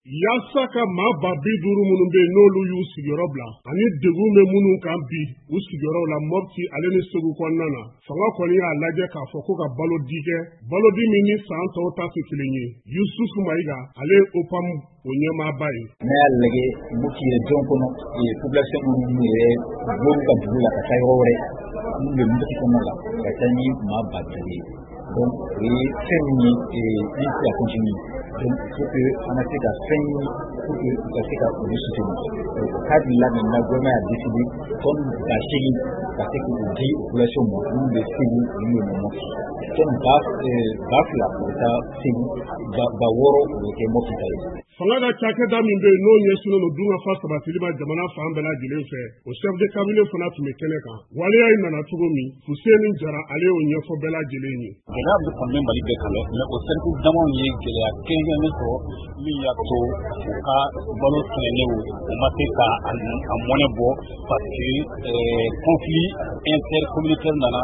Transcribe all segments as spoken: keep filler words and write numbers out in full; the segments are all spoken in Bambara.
Yaasa ka maa ba bi duuru minnu bɛ n'olu y'u sigiyɔrɔ bila ani degun bɛ minnu kan bi u sigiyɔrɔ la Mopti ale ni Segu kɔnɔna na fanga kɔni y'a lajɛ k'a fɔ ko ka balo di kɛ balodi min ni san tɔw ta tɛ kelen ye Yusufu Mayiga ale ye O P A M o ɲɛmaaba ye. Ne y'a lajɛ Mopti yɛrɛ jɔn kɔnɔ population minnu yɛrɛ bɔ ka dugu la ka taa yɔrɔ wɛrɛ minnu bɛ Mopti kɔnɔ la ka taa ni maa ba duuru ye. Donc o ye fɛn min ye min tɛ ka continue. Donc il faut que an ka se ka fɛn ɲini pour que u ka se ka olu soutenir. Donc o cadre là maintenant gouvernement a décidé comme ba seegin ka se k'o di population ma minnu bɛ Segu minnu bɛ Mopti. Donc ba ba fila o bɛ taa Segu ba wɔɔrɔ o bɛ kɛ Mopti ta ye. Fanga ka cakɛda min bɛ yen n'o ɲɛsinnen don dunkafa sabatili ma jamana fan bɛɛ lajɛlen fɛ o chef de cabinet fana tun bɛ kɛnɛ kan waleya in nana cogo min Fuseni Jara ale y'o ɲɛfɔ bɛɛ lajɛlen ye. Gɛlɛya bɛ fan bɛɛ Mali bɛɛ kan dɛ mais o cercle damaw ye gɛlɛya kɛrɛnkɛrɛnnen sɔrɔ min y'a to u ka balo sɛnɛnew u ma se ka a mɔnɛ bɔ parce que conflit intercommunautaire nana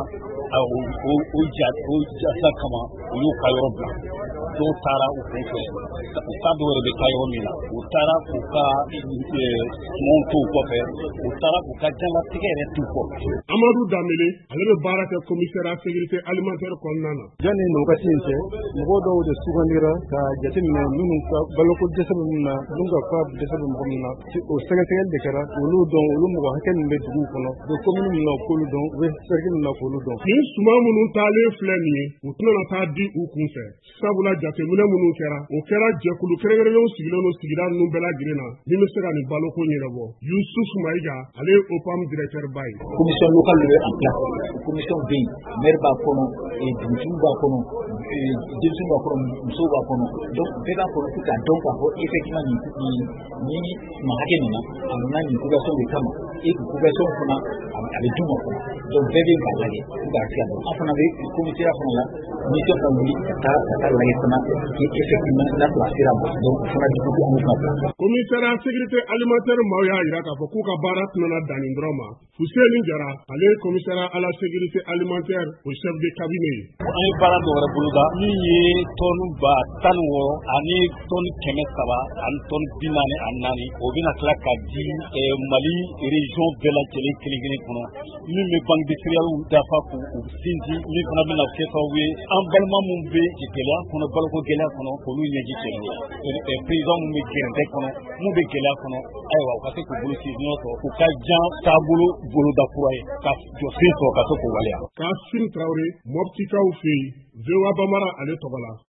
o jasa kama u y'u ka yɔrɔ bila dɔw taara u kun fɛ u t'a dɔw yɛrɛ bɛ taa yɔrɔ min na u taara k'u ka sumanw t'u kɔfɛ u taara k'u ka diɲɛlatigɛ yɛrɛ t'u kɔ. Amadu Danbele ale bɛ baara kɛ commissariat sécurité alimentaire kɔnɔna na. Yanni nin wagati in cɛ mɔgɔw dɔw de sugandira ka jateminɛ minnu ka baloko dɛsɛ bɛ minnu na minnu ka fa dɛsɛ bɛ mɔgɔ min na o sɛgɛsɛgɛli de kɛra olu dɔn olu mɔgɔ hakɛ min bɛ duguw kɔnɔ u bɛ commune min na k'olu dɔn u bɛ cercle min na k'olu dɔn. Nin suman minnu taalen filɛ nin ye u tɛna taa di u kun fɛ sabula jateminɛ minnu kɛra o kɛra jɛkulu kɛrɛnkɛrɛnnenw sigilen don sigida ninnu bɛɛ lajɛlen na min bɛ se ka nin baloko ɲɛnabɔ. Yusufu Mayiga ale ye O P A M directeur ba ye. Commission locale bɛ en place commission bɛ yen maire b'a kɔnɔ dugutigiw b'a kɔnɔ denmisɛnw b'a kɔnɔ musow b'a kɔnɔ donc bɛɛ b'a kɔnɔ pour k'a dɔn k'a fɔ effectivement nin nin nin hakɛ nin na a nana nin population de kama et que population fana a bɛ d'u ma fana donc bɛɛ bɛ k'a lajɛ pour k'a se ka dɔn an fana bɛ commissariat fana la mission ka wuli ka taa ka taa lajɛ fana que effectivement n'a sɔrɔ a sera ma donc fana du coup an b'o ka commissariat sécurité alimentaire maaw y'a jira k'a fɔ k'u ka baara tɛna dan nin dɔrɔn ma. Fuseni Jara ale ye commissariat à la sécurité alimentaire au chef de cabinet ye. An ye baara dɔ wɛrɛ boloda min ye tɔnni ba tan ni wɔɔrɔ ani tɔnni kɛmɛ saba ani tɔnni bi naani ani naani o bɛna tila ka di Mali région bɛɛ lajɛlen kelen kelen kɔnɔ min bɛ banque de céréales dafa k'u sinsin min fana bɛna kɛ sababu ye an balima minnu bɛ gɛlɛya kɔnɔ baloko gɛlɛya kɔnɔ k'olu ɲɛji cɛ président minnu bɛ gɛrɛntɛ kɔnɔ minnu bɛ gɛlɛya kɔnɔ ayiwa u ka se k'u bolo si ɲɔgɔn sɔrɔ u ka jan taabolo boloda kura ye ka jɔ sen sɔrɔ ka se k'u waleya. Kassim Traoré Moptikaw fɛ yen V O A Bamara ale tɔgɔ la.